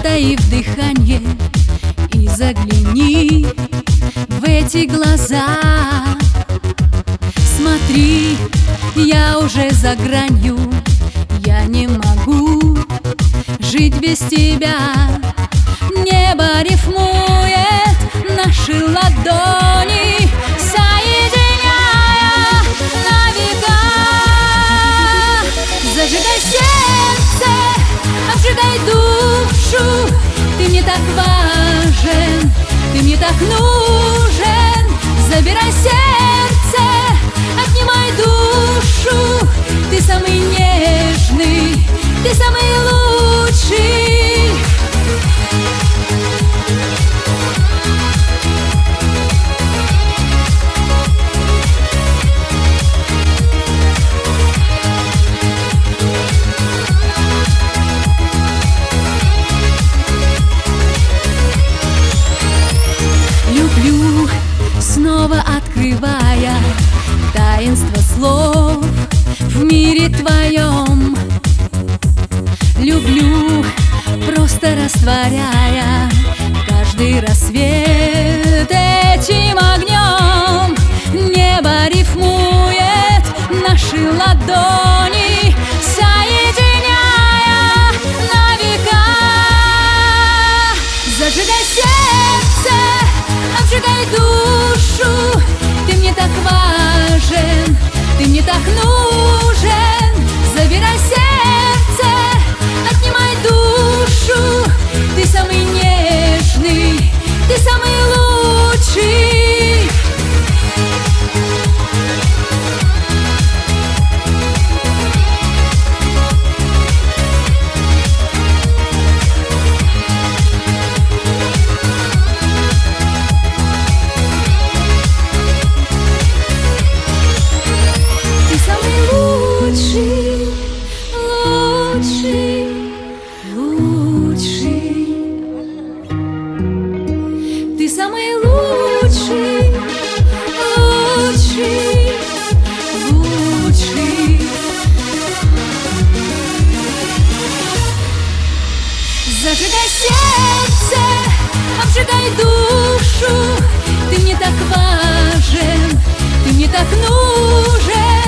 затаив дыхание, и загляни в эти глаза. Смотри, я уже за гранью, я не могу жить без тебя. Небо рифмует наши ладони, соединяя на века. Зажигай сердце, обжигай душу. Ты мне так важен, ты мне так нужен. Забирай сердце, отнимай душу. Ты самый нежный, ты самый лучший. Люблю, снова открывая таинство слов в мире твоем. Люблю, просто растворяя каждый рассвет этим огнем. Небо рифмует наши ладони, соединяя на века. Зажигай сердце, обжигай душу. Ты мне так важен, ты мне так нужен. Забирай сердце, отнимай душу. Ты самый нежный, ты самый лучший. Ты самый лучший, лучший, лучший. Зажигай сердце, обжигай душу. Ты мне так важен, ты мне так нужен.